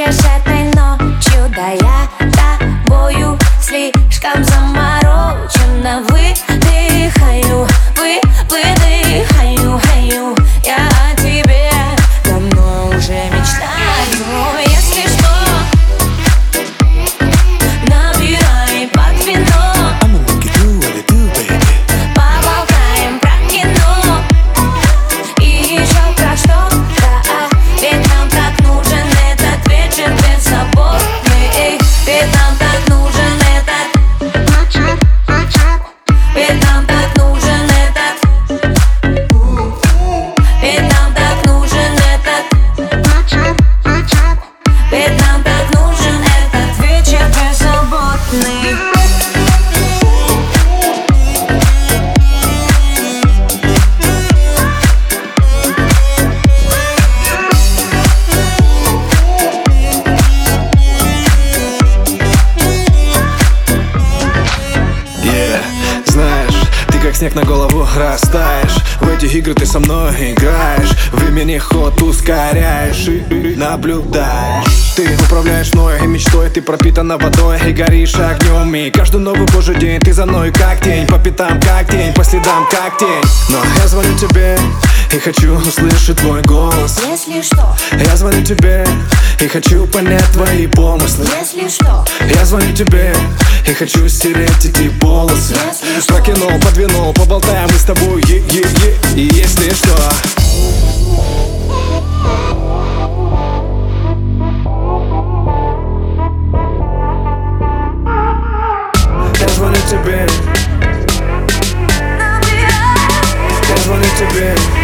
хочешь этой ночью, да я тобою слишком заморочена. Выдыхаю, выдыхаю, я о тебе давно уже мечтаю. Если что, набирай под вино, поболтаем про кино и еще про что-то. Ведь нам так нужен этот вечер беззаботный. Ведь нам так нужен этот вечер. Ведь нам так нужен этот. Ведь нам так нужен этот вечер. Ведь нам так нужен этот вечер беззаботный. Знаешь, ты как снег на голову растаешь. В эти игры ты со мной играешь. Времени ход ускоряешь и наблюдаешь. Ты управляешь мной и мечтой. Ты пропитана водой и горишь огнем. И каждый новый божий день ты за мной как тень. По пятам как тень, по следам как тень. Но я звоню тебе и хочу услышать твой голос. Если что, Я звоню тебе и хочу понять твои помыслы. если что, Я звоню тебе и хочу стереть эти полосы. если что, Прокинул, подвинул, поболтаем мы с тобой, и если что. Я звоню тебе. Я звоню тебе.